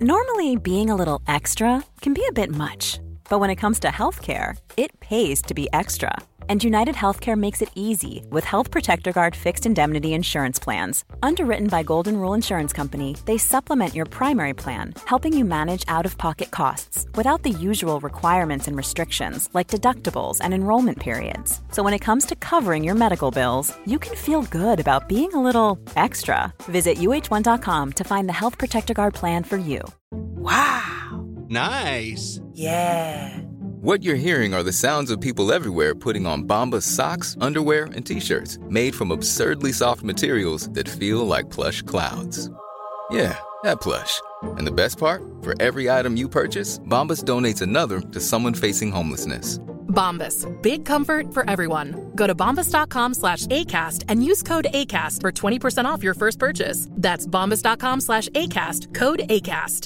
Normally, being a little extra can be a bit much. But when it comes to healthcare, it pays to be extra. And United Healthcare makes it easy with Health Protector Guard fixed indemnity insurance plans. Underwritten by Golden Rule Insurance Company, they supplement your primary plan, helping you manage out-of-pocket costs without the usual requirements and restrictions like deductibles and enrollment periods. So when it comes to covering your medical bills, you can feel good about being a little extra. Visit uh1.com to find the Health Protector Guard plan for you. Wow. Nice. Yeah. What you're hearing are the sounds of people everywhere putting on Bombas socks, underwear, and T-shirts made from absurdly soft materials that feel like plush clouds. Yeah, that plush. And the best part? For every item you purchase, Bombas donates another to someone facing homelessness. Bombas. Big comfort for everyone. Go to bombas.com/ACAST and use code ACAST for 20% off your first purchase. That's bombas.com/ACAST. Code ACAST.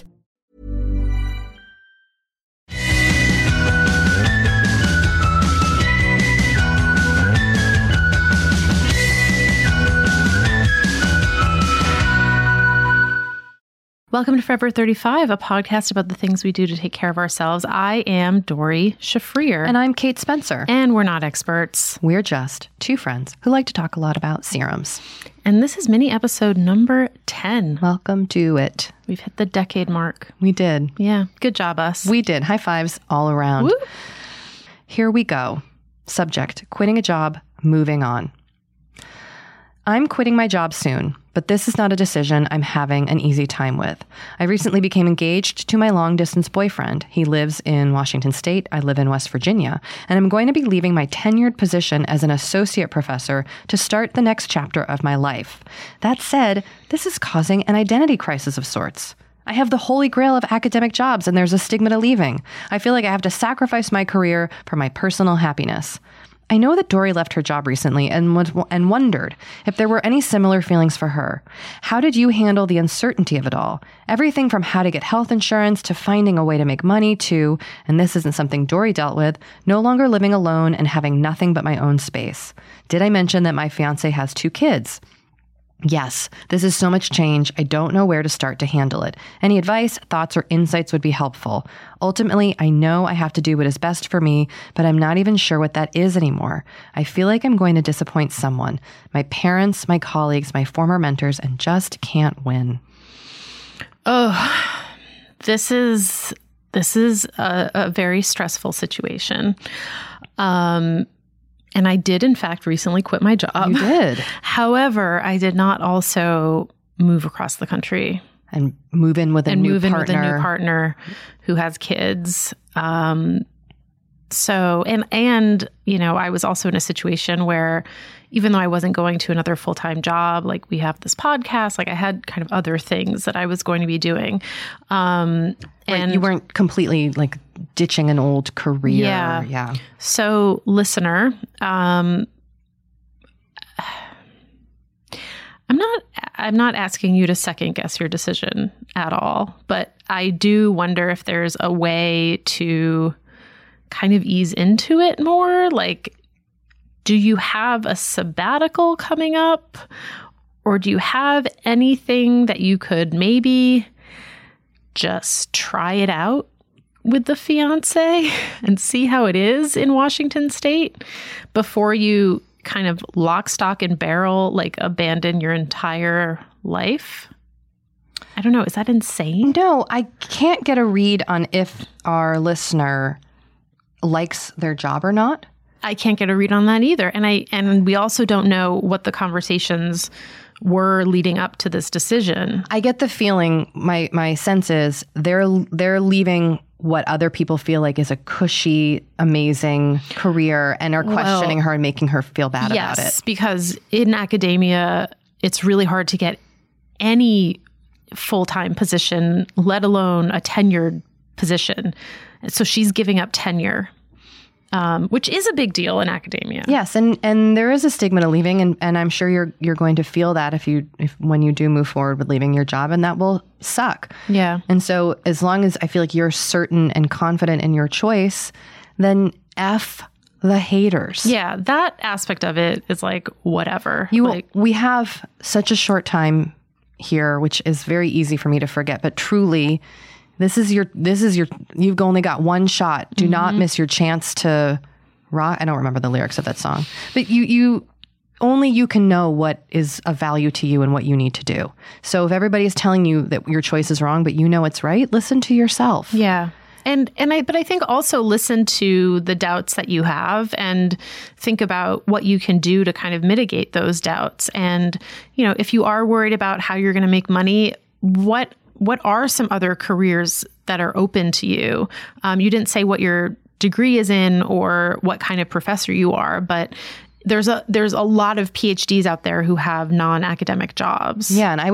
Welcome to Forever 35, a podcast about the things we do to take care of ourselves. I am Dori Shafrir. And I'm Kate Spencer. And we're not experts. We're just two friends who like to talk a lot about serums. And this is mini episode number 10. Welcome to it. We've hit the decade mark. We did. Yeah. Good job, us. We did. High fives all around. Woo. Here we go. Subject: quitting a job, moving on. I'm quitting my job soon, but this is not a decision I'm having an easy time with. I recently became engaged to my long-distance boyfriend. He lives in Washington State. I live in West Virginia. And I'm going to be leaving my tenured position as an associate professor to start the next chapter of my life. That said, this is causing an identity crisis of sorts. I have the holy grail of academic jobs, and there's a stigma to leaving. I feel like I have to sacrifice my career for my personal happiness. I know that Dori left her job recently and wondered if there were any similar feelings for her. How did you handle the uncertainty of it all? Everything from how to get health insurance to finding a way to make money to, and this isn't something Dori dealt with, no longer living alone and having nothing but my own space. Did I mention that my fiance has 2 kids? Yes, this is so much change. I don't know where to start to handle it. Any advice, thoughts, or insights would be helpful. Ultimately, I know I have to do what is best for me, but I'm not even sure what that is anymore. I feel like I'm going to disappoint someone. My parents, my colleagues, my former mentors, and just can't win. Oh, this is a very stressful situation. And I did, in fact, recently quit my job. You did. However, I did not also move across the country. And move in with a new partner. With a new partner who has kids. So, you know, I was also in a situation where even though I wasn't going to another full-time job, like we have this podcast, like I had kind of other things that I was going to be doing. And you weren't completely like ditching an old career. Yeah. So listener, I'm not asking you to second guess your decision at all, but I do wonder if there's a way to kind of ease into it more. Like, do you have a sabbatical coming up, or do you have anything that you could maybe just try it out with the fiance and see how it is in Washington State before you kind of lock, stock, and barrel, like abandon your entire life? I don't know. Is that insane? No, I can't get a read on if our listener likes their job or not. I can't get a read on that either. And we also don't know what the conversations were leading up to this decision. I get the feeling, my sense is they're leaving what other people feel like is a cushy, amazing career and are questioning her and making her feel bad about it. Yes, because in academia, it's really hard to get any full-time position, let alone a tenured position. So she's giving up tenure. Which is a big deal in academia. Yes, and there is a stigma to leaving, and I'm sure you're going to feel that if when you do move forward with leaving your job, and that will suck. Yeah. And so as long as I feel like you're certain and confident in your choice, then F the haters. Yeah, that aspect of it is like whatever. We have such a short time here, which is very easy for me to forget, but truly, you've only got one shot. Do not miss your chance to rock. I don't remember the lyrics of that song, but only you can know what is of value to you and what you need to do. So if everybody is telling you that your choice is wrong, but you know it's right, listen to yourself. Yeah. But I think also listen to the doubts that you have and think about what you can do to kind of mitigate those doubts. And, if you are worried about how you're going to make money, what are some other careers that are open to you? You didn't say what your degree is in or what kind of professor you are, but there's a lot of PhDs out there who have non-academic jobs. Yeah, and I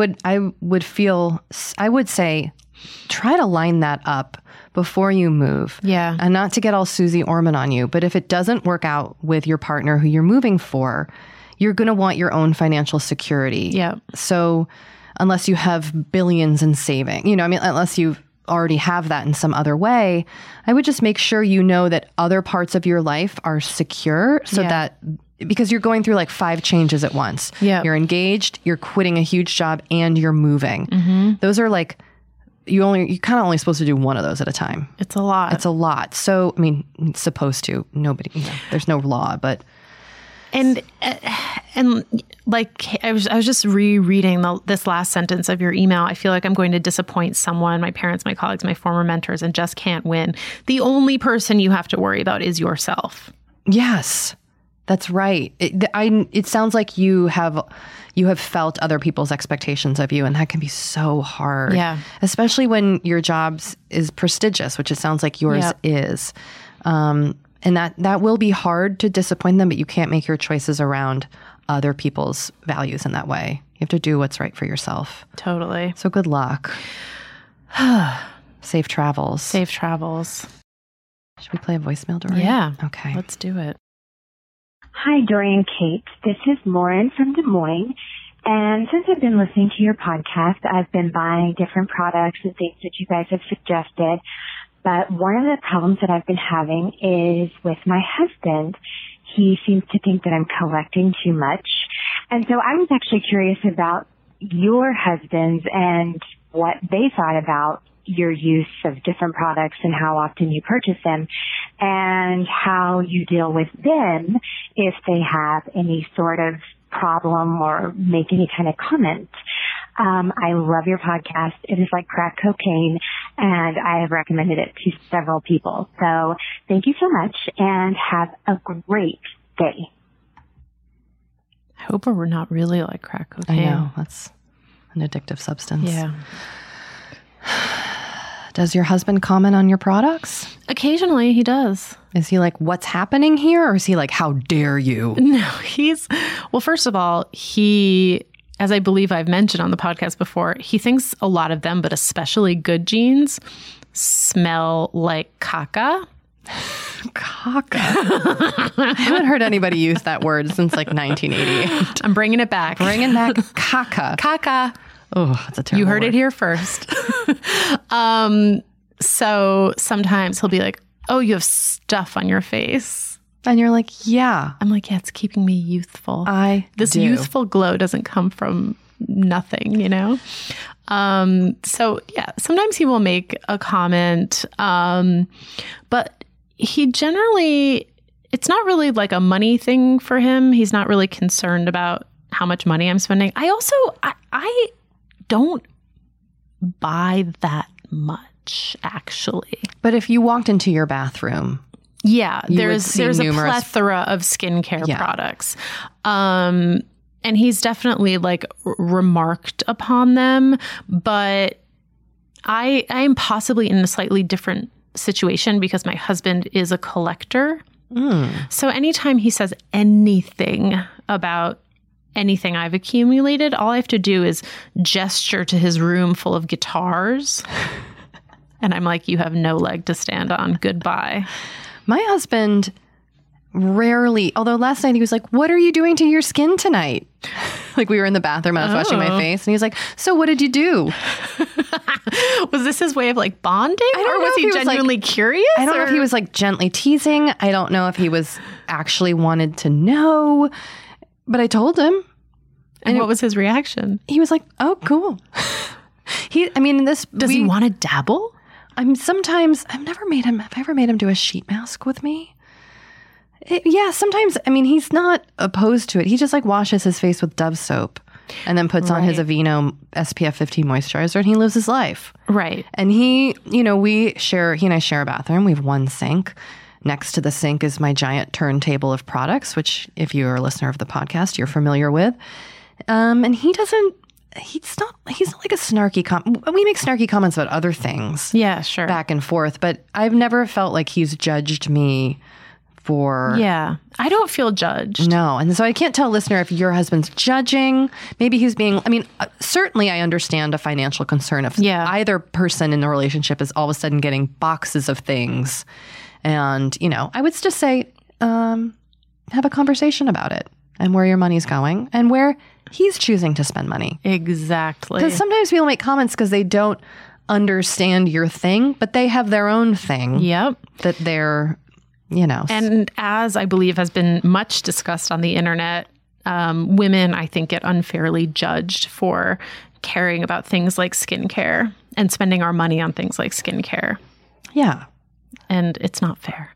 would say try to line that up before you move. Yeah. And not to get all Susie Orman on you, but if it doesn't work out with your partner who you're moving for, you're going to want your own financial security. Yeah. So unless you have billions in saving, unless you already have that in some other way, I would just make sure you know that other parts of your life are secure so that because you're going through like 5 changes at once. Yeah. You're engaged, you're quitting a huge job, and you're moving. Those are like, you're kind of only supposed to do one of those at a time. It's a lot. It's a lot. So, supposed to. Nobody, there's no law, but. And like I was just rereading this last sentence of your email. I feel like I'm going to disappoint someone, my parents, my colleagues, my former mentors, and just can't win. The only person you have to worry about is yourself. Yes, that's right. It sounds like you have felt other people's expectations of you, and that can be so hard. Yeah. Especially when your job is prestigious, which it sounds like yours is. And that will be hard to disappoint them, but you can't make your choices around other people's values in that way. You have to do what's right for yourself. Totally. So good luck. Safe travels. Safe travels. Should we play a voicemail, Dorian? Yeah. Okay. Let's do it. Hi, Dorian Kate. This is Lauren from Des Moines. And since I've been listening to your podcast, I've been buying different products and things that you guys have suggested. But one of the problems that I've been having is with my husband. He seems to think that I'm collecting too much. And so I was actually curious about your husbands and what they thought about your use of different products and how often you purchase them and how you deal with them if they have any sort of problem or make any kind of comment. I love your podcast. It is like crack cocaine, and I have recommended it to several people. So thank you so much, and have a great day. I hope we're not really like crack cocaine. I know. That's an addictive substance. Yeah. Does your husband comment on your products? Occasionally he does. Is he like, what's happening here? Or is he like, how dare you? No, well, first of all, he, as I believe I've mentioned on the podcast before, he thinks a lot of them, but especially Good Jeans, smell like caca. Caca. I haven't heard anybody use that word since like 1988. I'm bringing it back. Bringing back caca. Caca. Oh, that's a terrible You heard word. it here first. So sometimes he'll be like, oh, you have stuff on your face. And you're like, yeah. I'm like, yeah, it's keeping me youthful. This do. youthful glow doesn't come from nothing, So yeah, sometimes he will make a comment, but he generally, it's not really like a money thing for him. He's not really concerned about how much money I'm spending. I also, I don't buy that much, actually. But if you walked into your bathroom, yeah, there's a numerous plethora of skincare products. And he's definitely like remarked upon them, but I am possibly in a slightly different situation because my husband is a collector. So anytime he says anything about anything I've accumulated, all I have to do is gesture to his room full of guitars. And I'm like, you have no leg to stand on. Goodbye. My husband rarely, although last night he was like, what are you doing to your skin tonight? Like we were in the bathroom, I was washing my face, and he's like, so what did you do? Was this his way of like bonding? Or was he genuinely curious? I don't know if he was like gently teasing. I don't know if he was actually wanted to know. But I told him. And what was his reaction? He was like, "Oh, cool." Does he want to dabble? Have I ever made him do a sheet mask with me? Sometimes. He's not opposed to it. He just like washes his face with Dove soap and then puts on his Aveeno SPF 15 moisturizer and he lives his life. Right. And he and I share a bathroom. We have one sink. Next to the sink is my giant turntable of products, which if you're a listener of the podcast, you're familiar with. And he's not like a snarky we make snarky comments about other things. Yeah, sure. Back and forth. But I've never felt like he's judged me for... Yeah. I don't feel judged. No. And so I can't tell a listener if your husband's judging. Maybe he's being... certainly I understand a financial concern if either person in the relationship is all of a sudden getting boxes of things. And, I would just say, have a conversation about it and where your money's going and where he's choosing to spend money. Exactly. Because sometimes people make comments because they don't understand your thing, but they have their own thing. Yep. That they're, And as I believe has been much discussed on the internet, women, I think, get unfairly judged for caring about things like skincare and spending our money on things like skincare. Yeah. And it's not fair.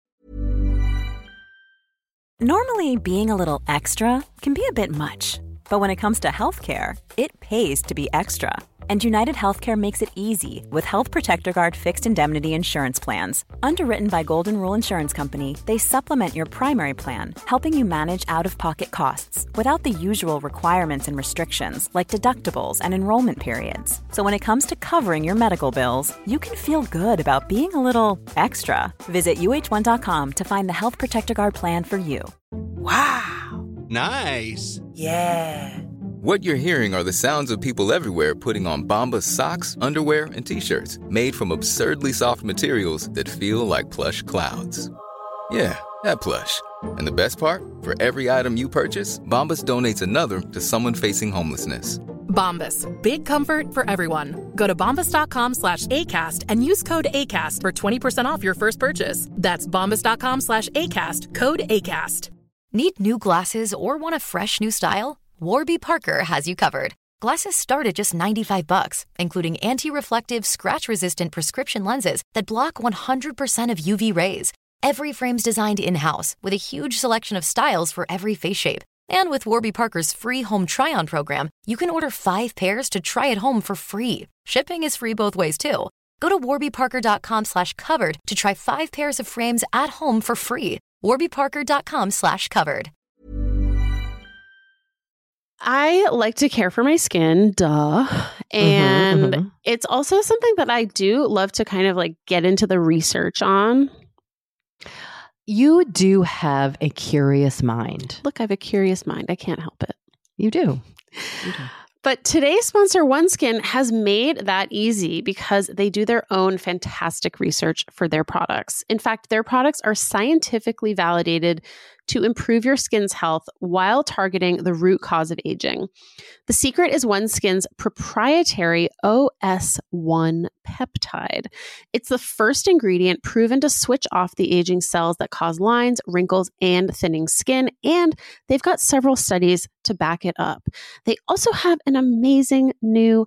Normally, being a little extra can be a bit much. But when it comes to healthcare, it pays to be extra. And United Healthcare makes it easy with Health Protector Guard fixed indemnity insurance plans. Underwritten by Golden Rule Insurance Company, they supplement your primary plan, helping you manage out-of-pocket costs without the usual requirements and restrictions like deductibles and enrollment periods. So when it comes to covering your medical bills, you can feel good about being a little extra. Visit UH1.com to find the Health Protector Guard plan for you. Wow. Nice. Yeah. What you're hearing are the sounds of people everywhere putting on Bombas socks, underwear, and T-shirts made from absurdly soft materials that feel like plush clouds. Yeah, that plush. And the best part? For every item you purchase, Bombas donates another to someone facing homelessness. Bombas. Big comfort for everyone. Go to bombas.com/ACAST and use code ACAST for 20% off your first purchase. That's bombas.com/ACAST. Code ACAST. Need new glasses or want a fresh new style? Warby Parker has you covered. Glasses start at just $95, including anti-reflective, scratch-resistant prescription lenses that block 100% of UV rays. Every frame's designed in-house with a huge selection of styles for every face shape. And with Warby Parker's free home try-on program, you can order 5 pairs to try at home for free. Shipping is free both ways, too. Go to warbyparker.com/covered to try 5 pairs of frames at home for free. warbyparker.com/covered. I like to care for my skin, duh. And it's also something that I do love to kind of like get into the research on. You do have a curious mind. Look, I have a curious mind. I can't help it. You do. But today's sponsor, OneSkin, has made that easy because they do their own fantastic research for their products. In fact, their products are scientifically validated to improve your skin's health while targeting the root cause of aging. The secret is OneSkin's proprietary OS1 peptide. It's the first ingredient proven to switch off the aging cells that cause lines, wrinkles, and thinning skin, and they've got several studies to back it up. They also have an amazing new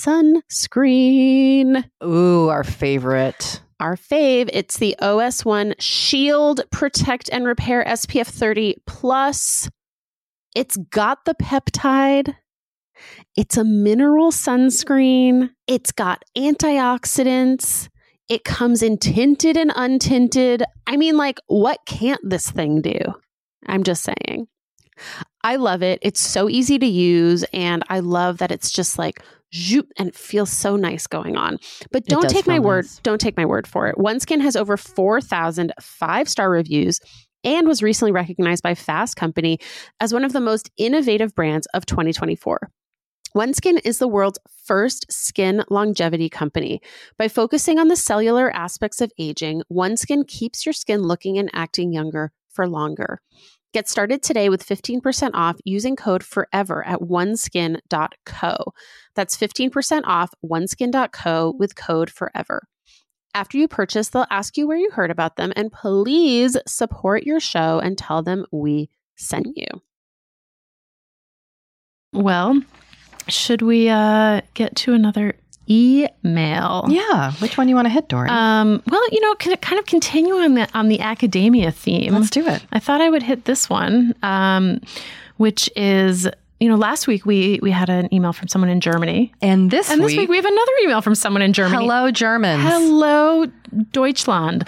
sunscreen. Ooh, our favorite. Our fave. It's the OS1 Shield Protect and Repair SPF 30 Plus. It's got the peptide. It's a mineral sunscreen. It's got antioxidants. It comes in tinted and untinted. I mean, like, what can't this thing do? I'm just saying. I love it. It's so easy to use. And I love that it's just like, zoop, and it feels so nice going on. But don't take my word. Don't take my word for it. OneSkin has over 4,000 5-star reviews and was recently recognized by Fast Company as one of the most innovative brands of 2024. OneSkin is the world's first skin longevity company. By focusing on the cellular aspects of aging, OneSkin keeps your skin looking and acting younger for longer. Get started today with 15% off using code FOREVER at oneskin.co. That's 15% off oneskin.co with code FOREVER. After you purchase, they'll ask you where you heard about them, and please support your show and tell them we sent you. Well, should we get to another email? Yeah. Which one do you want to hit, Dory? Well, kind of continue on the academia theme. Let's do it. I thought I would hit this one, which is, last week we had an email from someone in Germany. And this week we have another email from someone in Germany. Hello, Germans. Hello, Deutschland.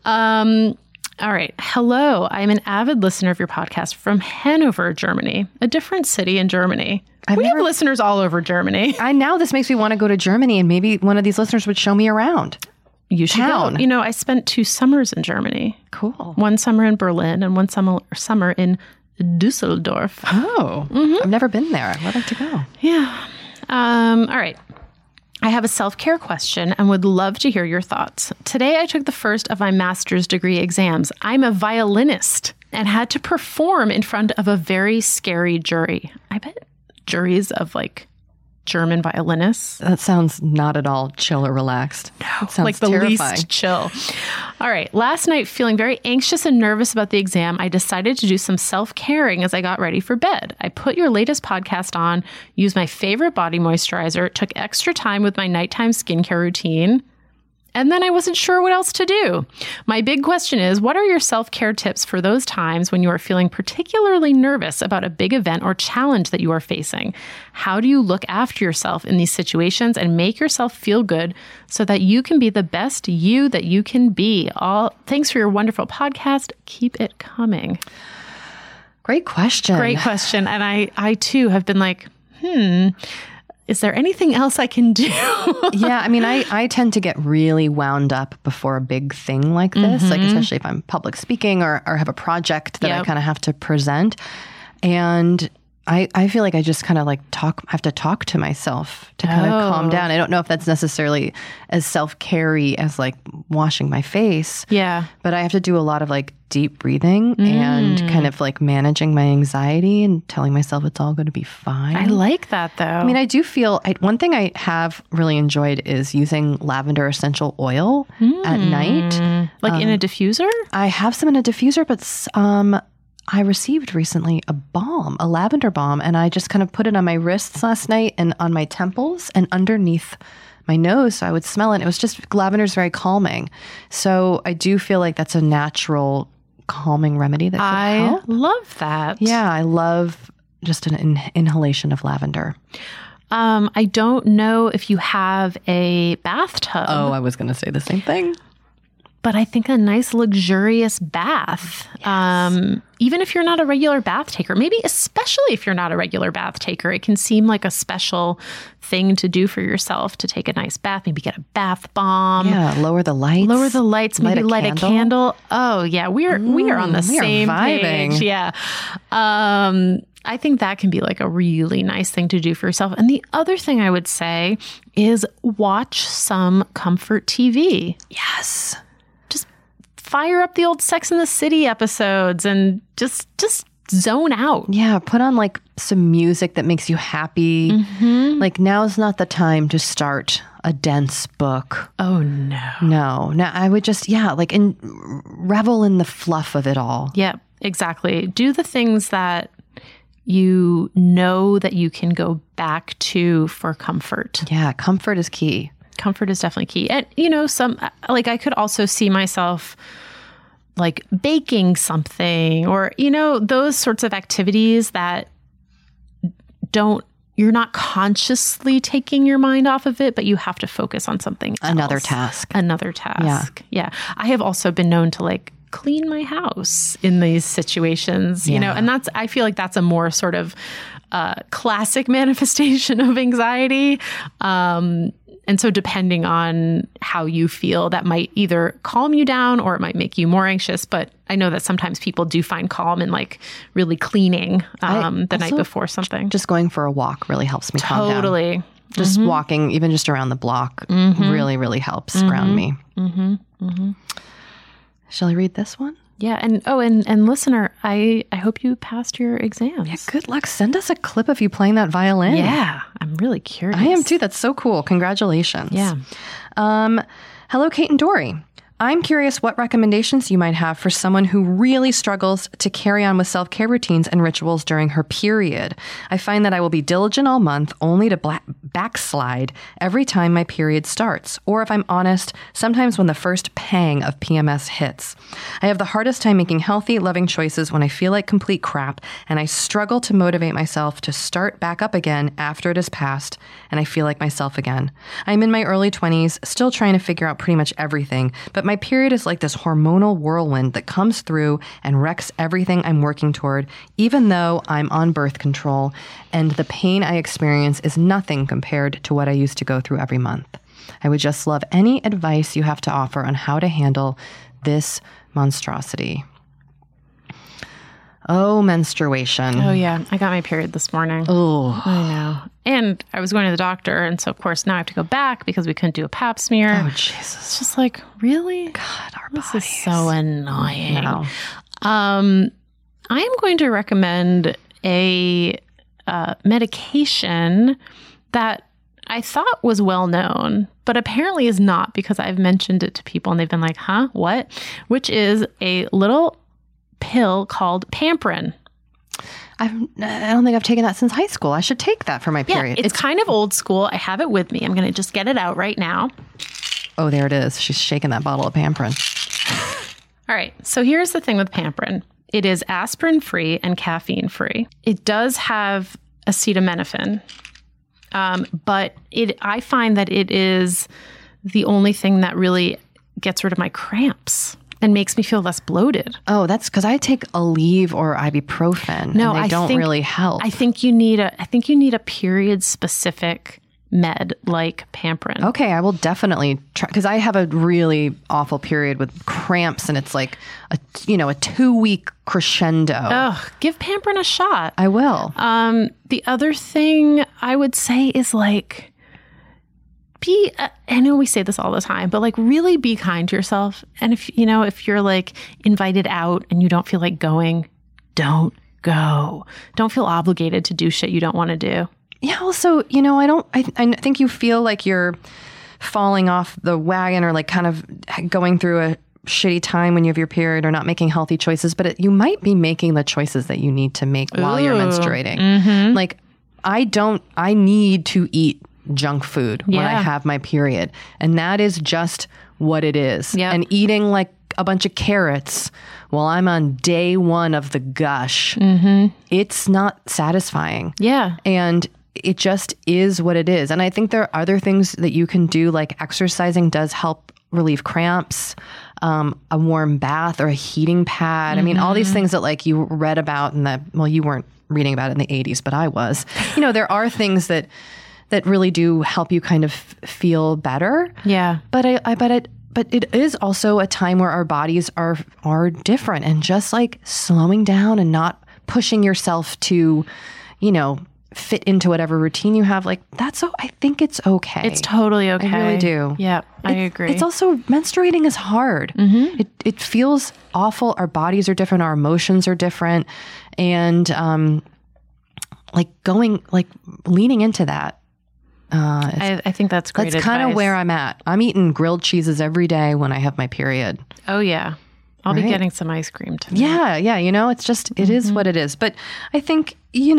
All right. Hello. I'm an avid listener of your podcast from Hanover, Germany, a different city in Germany. We have listeners all over Germany. Now this makes me want to go to Germany, and maybe one of these listeners would show me around. You should go. I spent 2 summers in Germany. Cool. One summer in Berlin and one summer in Dusseldorf. Oh, I've never been there. I'd like to go. Yeah. All right. I have a self-care question and would love to hear your thoughts. Today, I took the first of my master's degree exams. I'm a violinist and had to perform in front of a very scary jury. I bet juries of German violinists. That sounds not at all chill or relaxed. No, it sounds the terrifying. Least chill. All right. Last night, feeling very anxious and nervous about the exam, I decided to do some self-caring as I got ready for bed. I put your latest podcast on, used my favorite body moisturizer, took extra time with my nighttime skincare routine, and then I wasn't sure what else to do. My big question is, what are your self-care tips for those times when you are feeling particularly nervous about a big event or challenge that you are facing? How do you look after yourself in these situations and make yourself feel good so that you can be the best you that you can be? Thanks for your wonderful podcast. Keep it coming. Great question. Great question. And I too have been like, is there anything else I can do? Yeah, I tend to get really wound up before a big thing like this, especially if I'm public speaking or have a project that I kind of have to present. And I feel like I just kind of have to talk to myself to kind of calm down. I don't know if that's necessarily as self-care-y as washing my face. Yeah. But I have to do a lot of deep breathing and kind of managing my anxiety and telling myself it's all going to be fine. I like that though. I do feel, one thing I have really enjoyed is using lavender essential oil at night. In a diffuser? I have some in a diffuser, but I received recently a lavender balm, and I just kind of put it on my wrists last night and on my temples and underneath my nose so I would smell it. It was just, lavender's very calming. So I do feel like that's a natural calming remedy that could help. I love that. Yeah, I love just an inhalation of lavender. I don't know if you have a bathtub. Oh, I was going to say the same thing. But I think a nice luxurious bath, even if you're not a regular bath taker, maybe especially if you're not a regular bath taker, it can seem like a special thing to do for yourself, to take a nice bath, maybe get a bath bomb. Yeah, lower the lights. Maybe light a candle. Oh, yeah, we are on the same page. Yeah. I think that can be a really nice thing to do for yourself. And the other thing I would say is watch some comfort TV. Yes. Fire up the old Sex and the City episodes and just zone out. Yeah, put on some music that makes you happy. Now's not the time to start a dense book. Oh, no. No, I would just, revel in the fluff of it all. Yeah, exactly. Do the things that you know that you can go back to for comfort. Yeah, comfort is key. Comfort is definitely key. And, I could also see myself baking something or, those sorts of activities that you're not consciously taking your mind off of it, but you have to focus on something else. Another task. Yeah. I have also been known to clean my house in these situations, and I feel like that's a more sort of classic manifestation of anxiety. And so depending on how you feel, that might either calm you down or it might make you more anxious. But I know that sometimes people do find calm in really cleaning the night before something. Just going for a walk really helps me calm down. Totally. Just walking, even just around the block, really, really helps ground me. Shall I read this one? Yeah. And listener, I hope you passed your exams. Yeah, good luck. Send us a clip of you playing that violin. Yeah. I'm really curious. I am too. That's so cool. Congratulations. Yeah. Hello, Kate and Dory. I'm curious what recommendations you might have for someone who really struggles to carry on with self-care routines and rituals during her period. I find that I will be diligent all month only to backslide every time my period starts. Or if I'm honest, sometimes when the first pang of PMS hits. I have the hardest time making healthy, loving choices when I feel like complete crap, and I struggle to motivate myself to start back up again after it has passed, and I feel like myself again. I'm in my early 20s, still trying to figure out pretty much everything, but my period is like this hormonal whirlwind that comes through and wrecks everything I'm working toward, even though I'm on birth control, and the pain I experience is nothing compared to what I used to go through every month. I would just love any advice you have to offer on how to handle this monstrosity. Oh, menstruation. Oh, yeah. I got my period this morning. Oh, I know. And I was going to the doctor. And so, of course, now I have to go back because we couldn't do a pap smear. Oh, Jesus. It's just like, really? God, our This bodies. is so annoying. No. I am going to recommend a medication that I thought was well known, but apparently is not, because I've mentioned it to people and they've been like, huh, what? Which is a little pill called Pamprin. I don't think I've taken that since high school. I should take that for my period. Yeah, it's kind of old school. I have it with me. I'm going to just get it out right now. Oh, there it is. She's shaking that bottle of Pamprin. All right. So here's the thing with Pamprin. It is aspirin-free and caffeine-free. It does have acetaminophen, but I find that it is the only thing that really gets rid of my cramps and makes me feel less bloated. Oh, that's because I take Aleve or ibuprofen. No, and they don't really help. I think you need a period-specific med like Pamprin. Okay, I will definitely try, because I have a really awful period with cramps, and it's like a 2-week crescendo. Ugh, give Pamprin a shot. I will. The other thing I would say is like, I know we say this all the time, but like really be kind to yourself. And if you're like invited out and you don't feel like going, don't go. Don't feel obligated to do shit you don't want to do. Yeah. Also, I think you feel like you're falling off the wagon or like kind of going through a shitty time when you have your period or not making healthy choices, but you might be making the choices that you need to make while you're menstruating. Mm-hmm. Like I need to eat junk food when I have my period. And that is just what it is. Yep. And eating like a bunch of carrots while I'm on day 1 of the gush, it's not satisfying. Yeah. And it just is what it is. And I think there are other things that you can do, like exercising does help relieve cramps, a warm bath or a heating pad. I mean, all these things that like you read about you weren't reading about it in the 80s, but I was. There are things that really do help you kind of feel better. Yeah. But it is also a time where our bodies are different, and just like slowing down and not pushing yourself to, fit into whatever routine you have, like I think it's okay. It's totally okay. I really do. Yeah, I agree. It's also, menstruating is hard. Mm-hmm. It feels awful. Our bodies are different. Our emotions are different. And leaning into that. I think that's great. That's kind of where I'm at. I'm eating grilled cheeses every day when I have my period. Oh, yeah. I'll be getting some ice cream tonight. Yeah. It's just, it is what it is. But I think,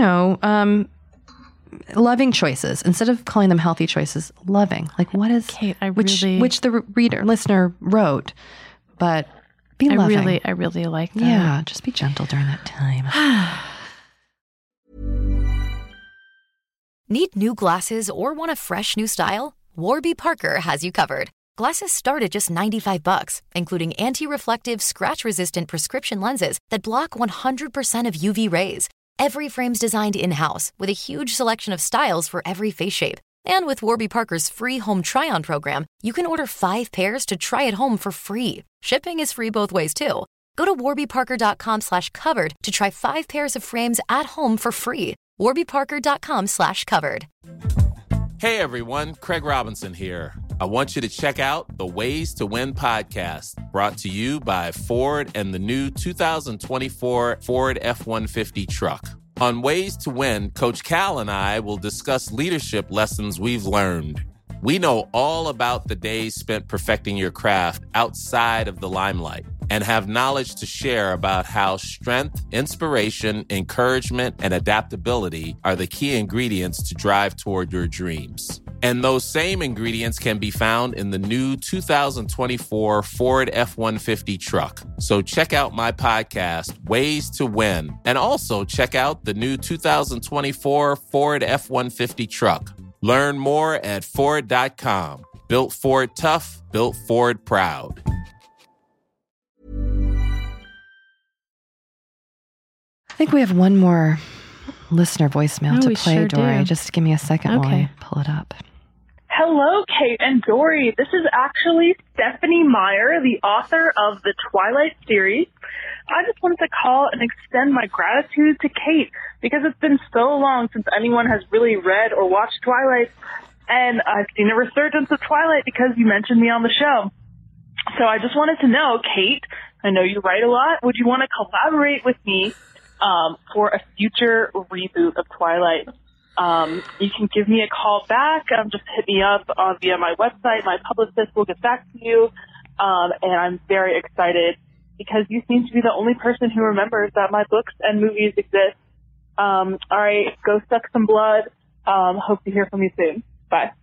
loving choices, instead of calling them healthy choices, loving. Like, what is, Kate, which the listener wrote, but be loving. I really like that. Yeah, just be gentle during that time. Need new glasses or want a fresh new style? Warby Parker has you covered. Glasses start at just $95, including anti-reflective, scratch-resistant prescription lenses that block 100% of UV rays. Every frame's designed in-house with a huge selection of styles for every face shape. And with Warby Parker's free home try-on program, you can order 5 pairs to try at home for free. Shipping is free both ways, too. Go to warbyparker.com/covered to try 5 pairs of frames at home for free. warbyparker.com/covered. Hey everyone, Craig Robinson here. I want you to check out the Ways to Win podcast, brought to you by Ford and the new 2024 Ford F-150 truck. On Ways to Win, Coach Cal and I will discuss leadership lessons we've learned. We know all about the days spent perfecting your craft outside of the limelight and have knowledge to share about how strength, inspiration, encouragement, and adaptability are the key ingredients to drive toward your dreams. And those same ingredients can be found in the new 2024 Ford F-150 truck. So check out my podcast, Ways to Win, and also check out the new 2024 Ford F-150 truck. Learn more at Ford.com. Built Ford tough, built Ford proud. I think we have one more listener voicemail to play, sure Dory. do. Just give me a second while I pull it up. Hello, Kate and Dory. This is actually Stephanie Meyer, the author of the Twilight series. I just wanted to call and extend my gratitude to Kate because it's been so long since anyone has really read or watched Twilight, and I've seen a resurgence of Twilight because you mentioned me on the show. So I just wanted to know, Kate, I know you write a lot. Would you want to collaborate with me for a future reboot of Twilight? You can give me a call back. Just hit me up via my website. My publicist will get back to you. And I'm very excited because you seem to be the only person who remembers that my books and movies exist. All right, go suck some blood. Hope to hear from you soon. Bye.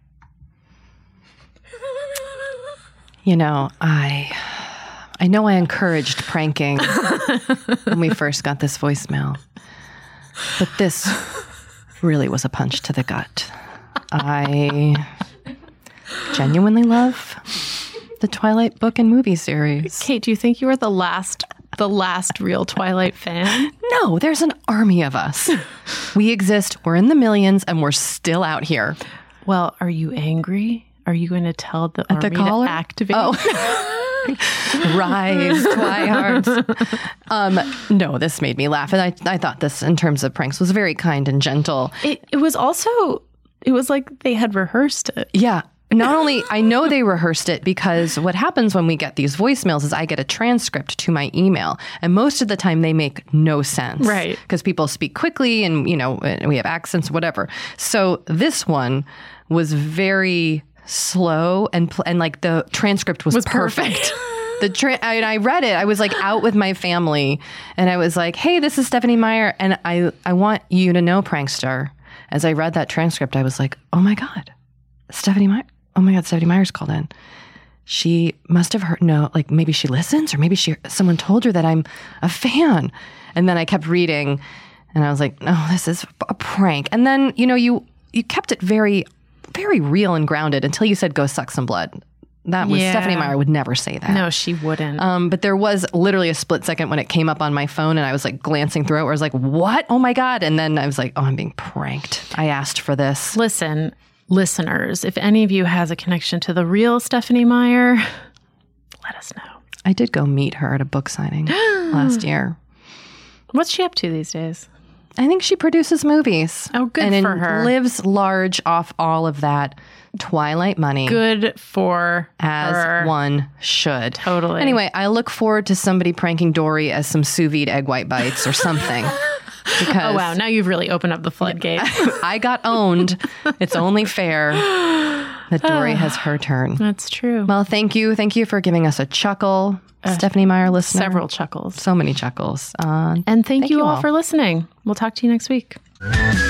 You know, I know I encouraged pranking when we first got this voicemail, but this really was a punch to the gut. I genuinely love the Twilight book and movie series. Kate, do you think you were the last real Twilight fan? No, there's an army of us. We exist, we're in the millions, and we're still out here. Well, are you angry? Are you going to tell the army caller? to activate? Oh. Rise, Twihards. No, this made me laugh. And I thought this, in terms of pranks, was very kind and gentle. It was also, it was like they had rehearsed it. Yeah. Not only, I know they rehearsed it because what happens when we get these voicemails is I get a transcript to my email. And most of the time they make no sense. Right. Because people speak quickly and, you know, we have accents, whatever. So this one was very slow and like the transcript was perfect. I read it. I was like out with my family and I was like, hey, this is Stephanie Meyer. And I want you to know, prankster, as I read that transcript, I was like, oh my God, Stephanie Meyer. Oh my God, Stephanie Meyer's called in. She must have heard, no, like maybe she listens or maybe someone told her that I'm a fan. And then I kept reading and I was like, no, this is a prank. And then, you know, you kept it very, very real and grounded until you said, go suck some blood. That was, Stephanie Meyer would never say that. No, she wouldn't. But there was literally a split second when it came up on my phone and I was like glancing through it where I was like, what? Oh my God. And then I was like, oh, I'm being pranked. I asked for this. Listen, listeners, if any of you has a connection to the real Stephanie Meyer, let us know. I did go meet her at a book signing last year. What's she up to these days? I think she produces movies. Oh, good for her. Lives large off all of that Twilight money. Good for as her. One should. Totally. Anyway, I look forward to somebody pranking Dory as some sous vide egg white bites or something. Because oh, wow. Now you've really opened up the floodgate. I got owned. It's only fair that Dory has her turn. That's true. Well, thank you. Thank you for giving us a chuckle. Stephanie Meyer listener. Several chuckles. So many chuckles. And thank you all for listening. We'll talk to you next week.